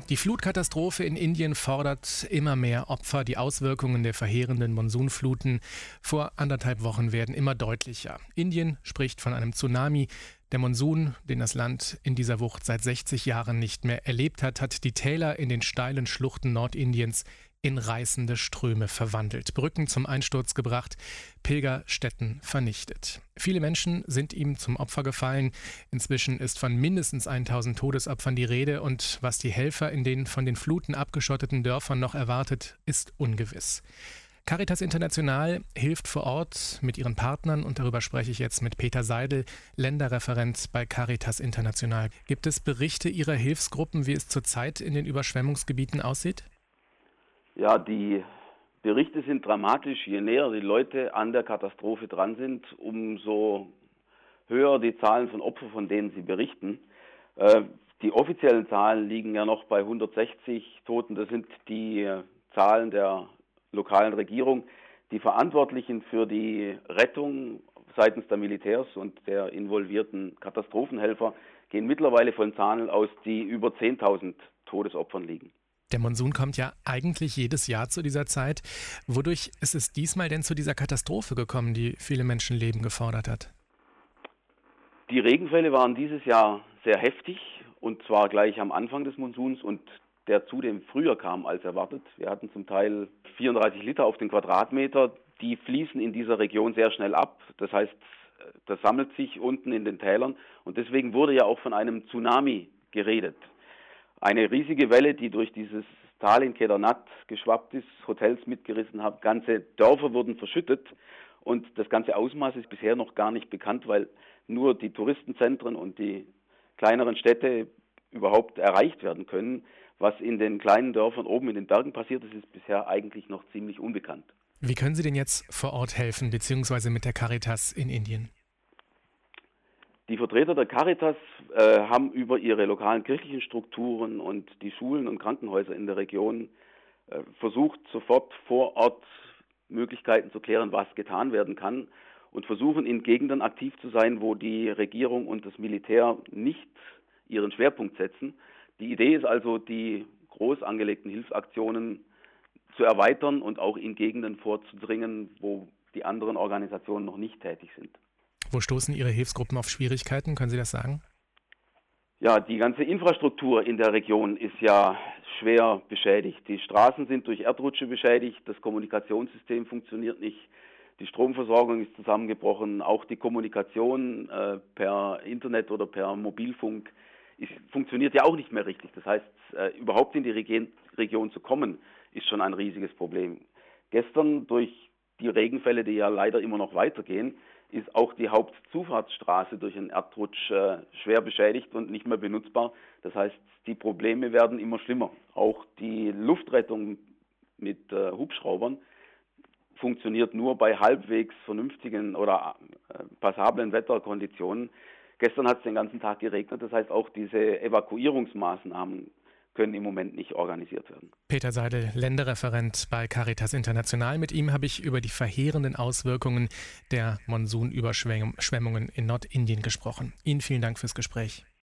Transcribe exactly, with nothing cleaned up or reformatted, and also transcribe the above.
Die Flutkatastrophe in Indien fordert immer mehr Opfer. Die Auswirkungen der verheerenden Monsunfluten vor anderthalb Wochen werden immer deutlicher. Indien spricht von einem Tsunami. Der Monsun, den das Land in dieser Wucht seit sechzig Jahren nicht mehr erlebt hat, hat die Täler in den steilen Schluchten Nordindiens in reißende Ströme verwandelt, Brücken zum Einsturz gebracht, Pilgerstätten vernichtet. Viele Menschen sind ihm zum Opfer gefallen. Inzwischen ist von mindestens tausend Todesopfern die Rede und was die Helfer in den von den Fluten abgeschotteten Dörfern noch erwartet, ist ungewiss. Caritas International hilft vor Ort mit ihren Partnern und darüber spreche ich jetzt mit Peter Seidel, Länderreferent bei Caritas International. Gibt es Berichte Ihrer Hilfsgruppen, wie es zurzeit in den Überschwemmungsgebieten aussieht? Ja, die Berichte sind dramatisch. Je näher die Leute an der Katastrophe dran sind, umso höher die Zahlen von Opfern, von denen sie berichten. Äh, die offiziellen Zahlen liegen ja noch bei hundertsechzig Toten. Das sind die äh, Zahlen der lokalen Regierung. Die Verantwortlichen für die Rettung seitens der Militärs und der involvierten Katastrophenhelfer gehen mittlerweile von Zahlen aus, die über zehntausend Todesopfern liegen. Der Monsun kommt ja eigentlich jedes Jahr zu dieser Zeit. Wodurch ist es diesmal denn zu dieser Katastrophe gekommen, die viele Menschenleben gefordert hat? Die Regenfälle waren dieses Jahr sehr heftig und zwar gleich am Anfang des Monsuns und der zudem früher kam als erwartet. Wir hatten zum Teil vierunddreißig Liter auf den Quadratmeter. Die fließen in dieser Region sehr schnell ab. Das heißt, das sammelt sich unten in den Tälern und deswegen wurde ja auch von einem Tsunami geredet. Eine riesige Welle, die durch dieses Tal in Kedarnath geschwappt ist, Hotels mitgerissen hat, ganze Dörfer wurden verschüttet und das ganze Ausmaß ist bisher noch gar nicht bekannt, weil nur die Touristenzentren und die kleineren Städte überhaupt erreicht werden können. Was in den kleinen Dörfern oben in den Bergen passiert ist, ist bisher eigentlich noch ziemlich unbekannt. Wie können Sie denn jetzt vor Ort helfen, beziehungsweise mit der Caritas in Indien? Die Vertreter der Caritas äh, haben über ihre lokalen kirchlichen Strukturen und die Schulen und Krankenhäuser in der Region äh, versucht, sofort vor Ort Möglichkeiten zu klären, was getan werden kann und versuchen in Gegenden aktiv zu sein, wo die Regierung und das Militär nicht ihren Schwerpunkt setzen. Die Idee ist also, die groß angelegten Hilfsaktionen zu erweitern und auch in Gegenden vorzudringen, wo die anderen Organisationen noch nicht tätig sind. Wo stoßen Ihre Hilfsgruppen auf Schwierigkeiten? Können Sie das sagen? Ja, die ganze Infrastruktur in der Region ist ja schwer beschädigt. Die Straßen sind durch Erdrutsche beschädigt, das Kommunikationssystem funktioniert nicht, die Stromversorgung ist zusammengebrochen, auch die Kommunikation äh, per Internet oder per Mobilfunk ist, funktioniert ja auch nicht mehr richtig. Das heißt, äh, überhaupt in die Regi- Region zu kommen, ist schon ein riesiges Problem. Gestern durch die Regenfälle, die ja leider immer noch weitergehen, ist auch die Hauptzufahrtsstraße durch einen Erdrutsch äh, schwer beschädigt und nicht mehr benutzbar. Das heißt, die Probleme werden immer schlimmer. Auch die Luftrettung mit äh, Hubschraubern funktioniert nur bei halbwegs vernünftigen oder äh, passablen Wetterkonditionen. Gestern hat es den ganzen Tag geregnet, das heißt auch diese Evakuierungsmaßnahmen können im Moment nicht organisiert werden. Peter Seidel, Länderreferent bei Caritas International. Mit ihm habe ich über die verheerenden Auswirkungen der Monsunüberschwemmungen in Nordindien gesprochen. Ihnen vielen Dank fürs Gespräch.